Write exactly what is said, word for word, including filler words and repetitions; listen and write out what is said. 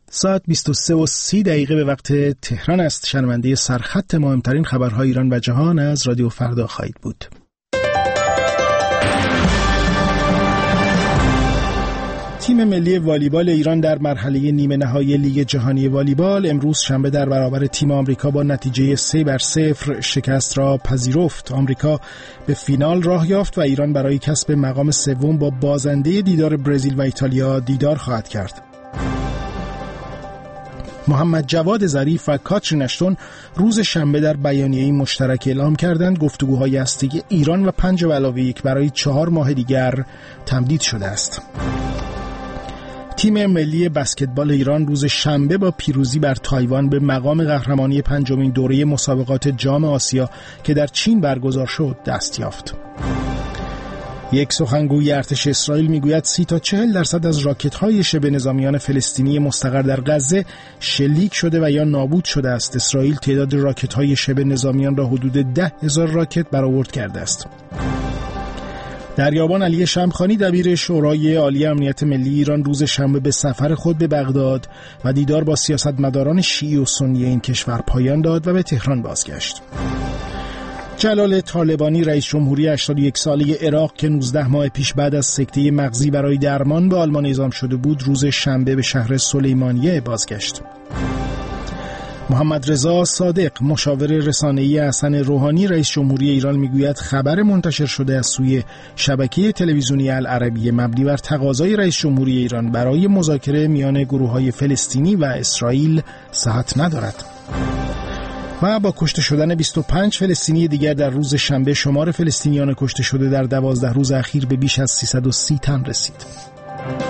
ساعت بیست و سه و سی دقیقه به وقت تهران است. شنونده سرخط مهمترین خبرهای ایران و جهان از رادیو فردا خواهید بود. تیم ملی والیبال ایران در مرحله نیمه نهایی لیگ جهانی والیبال امروز شنبه در برابر تیم آمریکا با نتیجه سه بر صفر شکست را پذیرفت. آمریکا به فینال راه یافت و ایران برای کسب مقام سوم با بازنده دیدار برزیل و ایتالیا دیدار خواهد کرد. محمد جواد ظریف و کاترین اشتون روز شنبه در بیانیه‌ای مشترک اعلام کردند گفتگوهای هسته‌ای ایران و پنج به علاوه یک برای چهار ماه دیگر تمدید شده است. تیم ملی بسکتبال ایران روز شنبه با پیروزی بر تایوان به مقام قهرمانی پنجمین دوره مسابقات جام آسیا که در چین برگزار شد دست یافت. یک سخنگوی ارتش اسرائیل میگوید سی تا چهل درصد از راکت‌های شبه نظامیان فلسطینی مستقر در غزه شلیک شده و یا نابود شده است. اسرائیل تعداد راکت‌های شبه نظامیان را حدود ده هزار راکت برآورد کرده است. دریابان علی شمخانی دبیر شورای عالی امنیت ملی ایران روز شنبه به سفر خود به بغداد و دیدار با سیاستمداران شیعی و سنی این کشور پایان داد و به تهران بازگشت. جلال طالبانی رئیس جمهوری هشتاد و یک ساله عراق که نوزده ماه پیش بعد از سکته مغزی برای درمان به آلمان اعزام شده بود روز شنبه به شهر سلیمانیه بازگشت. محمد رضا صادق مشاور رسانه‌ای حسن روحانی رئیس جمهوری ایران میگوید خبر منتشر شده از سوی شبکه تلویزیونی العربیه مبنی بر تقاضای رئیس جمهوری ایران برای مذاکره میان گروه‌های فلسطینی و اسرائیل صحت ندارد. و با کشته شدن بیست و پنج فلسطینی دیگر در روز شنبه شمار فلسطینیان کشته شده در دوازده روز اخیر به بیش از سیصد و سی تن رسید.